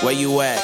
Where you at?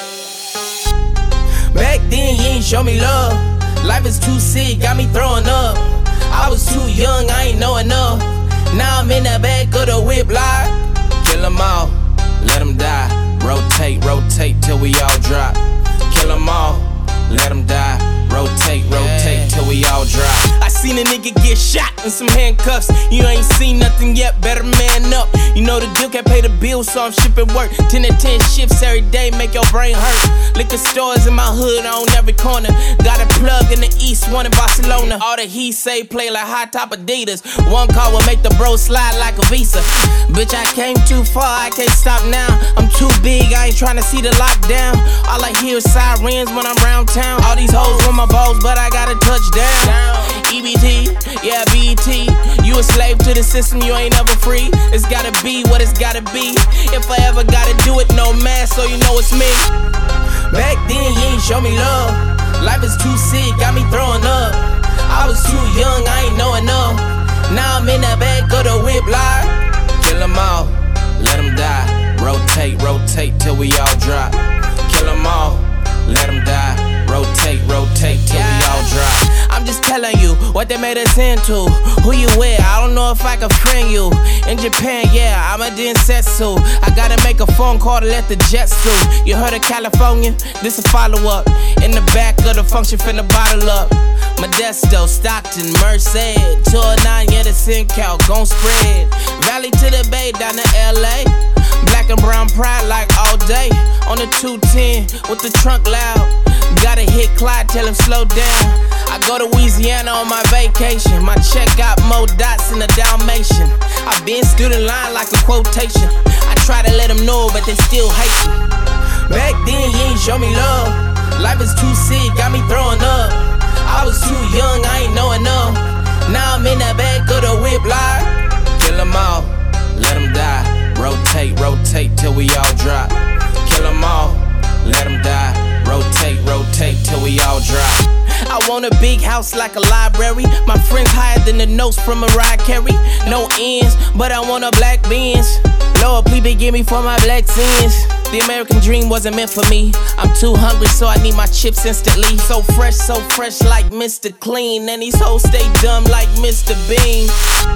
Back then you ain't show me love. Life is too sick, got me throwing up. I was too young, I ain't know enough. Now I'm in the back of the whip like kill 'em all, let 'em die. Rotate, rotate till we all drop. Kill 'em all, let 'em die. Rotate, rotate till we all drop. I seen a nigga get shot in some handcuffs. You ain't seen nothing yet, better man up. You know the deal can't pay the bills, so I'm shipping work. 10 to 10 shifts every day, make your brain hurt. Liquor stores in my hood on every corner. Got a plug in the east, one in Barcelona. All the he say play like high top Adidas. One call will make the bro slide like a Visa. Bitch, I came too far, I can't stop now. I'm too big, I ain't tryna see the lockdown. All I hear is sirens when I'm round town. All these hoes want my balls, but I got a touchdown. EBT, yeah, BET. You a slave to the system, you ain't never free. It's gotta be what it's gotta be. If I ever gotta do it, no mask, so you know it's me. Back then, you ain't show me love. Life is too sick, got me throwing up. I was too young, I ain't know enough. Now I'm in the back of the whip like kill 'em all, let 'em die. Rotate, rotate till we all drop. Kill 'em all, let 'em die. Rotate, rotate till we all drop. I'm just telling you what they made us into. Who you with? I don't know if I can friend you. In Japan, yeah, I'm a densetsu. I gotta make a phone call to let the jets through. You heard of California? This a follow-up. In the back of the function, finna bottle up. Modesto, Stockton, Merced, 209, yeah, the SinCal, gon' spread. Valley to the Bay, down to LA. Black and brown pride like all day. On the 210 with the trunk loud. Gotta hit Clyde, tell him slow down. I go to Louisiana on my vacation. My check got more dots than a Dalmatian. I been student line like a quotation. I try to let them know, but they still hate you. Back then, you ain't show me love. Life is too sick, got me throwing up. I was too young, I ain't know enough. Now I'm in the back of the whip like kill 'em all, let 'em die. Rotate, rotate till we all drop. Kill 'em all, let 'em die. Rotate, rotate till we all drop. I want a big house like a library. My friends higher than the notes from Mariah Carey. No ends, but I want a black Benz. Lord, please forgive me for my black sins. The American dream wasn't meant for me. I'm too hungry, so I need my chips instantly. So fresh like Mr. Clean. And these hoes stay dumb like Mr. Bean.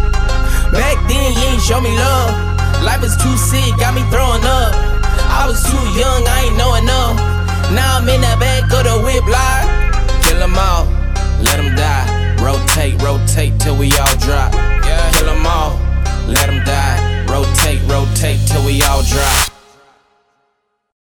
Back then, you ain't show me love. Life is too sick, got me throwing up. I was too young, I ain't know enough. Now I'm in the back of the whip like kill 'em all, let 'em die. Rotate, rotate till we all drop. Kill 'em all, let 'em die. Rotate, rotate till we all drop.